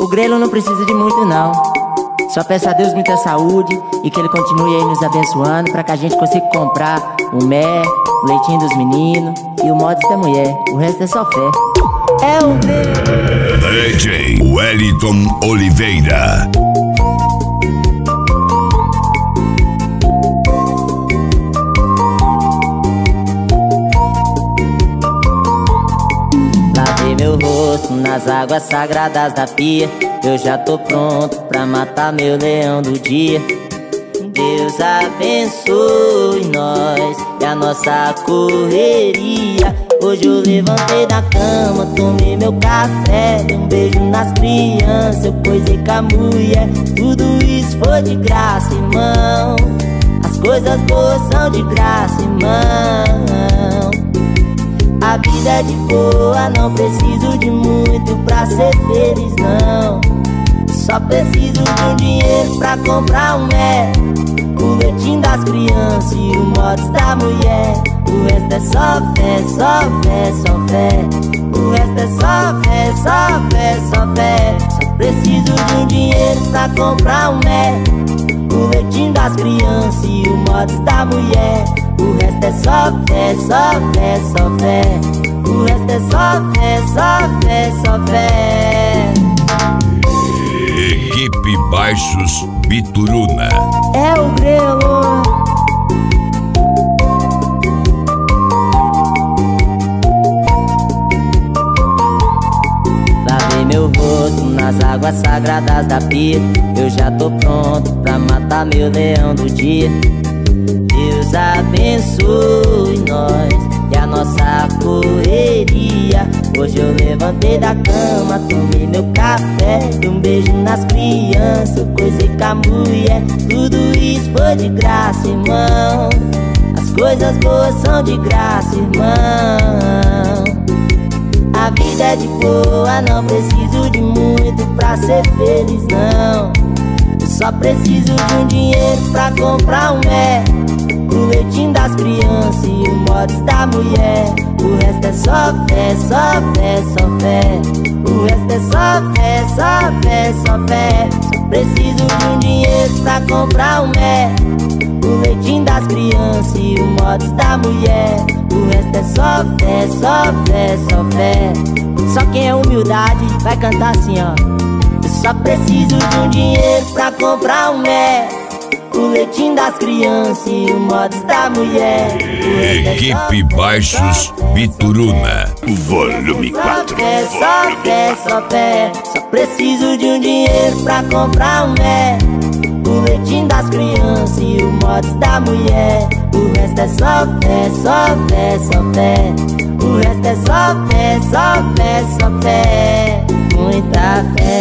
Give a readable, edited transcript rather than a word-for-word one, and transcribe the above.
O grelo não precisa de muito não. Só peço a Deus muita saúde e que Ele continue aí nos abençoando pra que a gente consiga comprar o mel, o leitinho dos meninos e o mods da mulher. O resto é só fé. É o grelo. DJ Wellington Oliveira. Lavei meu rosto nas águas sagradas da pia. Eu já tô pronto pra matar meu leão do dia. Deus abençoe nós e a nossa correria. Hoje eu levantei da cama, tomei meu café, dei um beijo nas crianças, eu coisei com a mulher. Tudo isso foi de graça, irmão. As coisas boas são de graça, irmão. A vida é de boa, não preciso de muito pra ser feliz, não. Só preciso de um dinheiro pra comprar um o leitinho das crianças e o mods da mulher. O resto é só fé, só fé, só fé. O resto é só fé, só fé, só fé. Só preciso de um dinheiro pra comprar um o leitinho das crianças e o mods da mulher. O resto é só fé, só fé, só fé. O resto é só fé, só fé, só fé. Equipe Baixos Bituruna. É o grelo. Lavei meu rosto nas águas sagradas da pia. Eu já tô pronto pra matar meu leão do dia. Deus abençoe nós e a nossa correria. Hoje eu levantei da cama, tomei meu café, dei um beijo nas crianças, eu coisei com a mulher. Tudo isso foi de graça, irmão. As coisas boas são de graça, irmão. A vida é de boa, não preciso de muito pra ser feliz, não. Eu só preciso de um dinheiro pra comprar um o leitinho das crianças e o mods da mulher. O resto é só fé, só fé, só fé. O resto é só fé, só fé, só fé. Só preciso de um dinheiro pra comprar um o leitinho das crianças e o mods da mulher. O resto é só fé, só fé, só fé. Só quem é humildade vai cantar assim, ó. Eu só preciso de um dinheiro pra comprar um o leitinho das crianças e o mods da mulher. Equipe Baixos Bituruna. Volume 4. Só fé, só fé. Só preciso de um dinheiro pra comprar um o leitinho das crianças e o mods da mulher. O resto é só fé, só fé, só fé. O resto é só fé, só fé, só fé. Muita fé.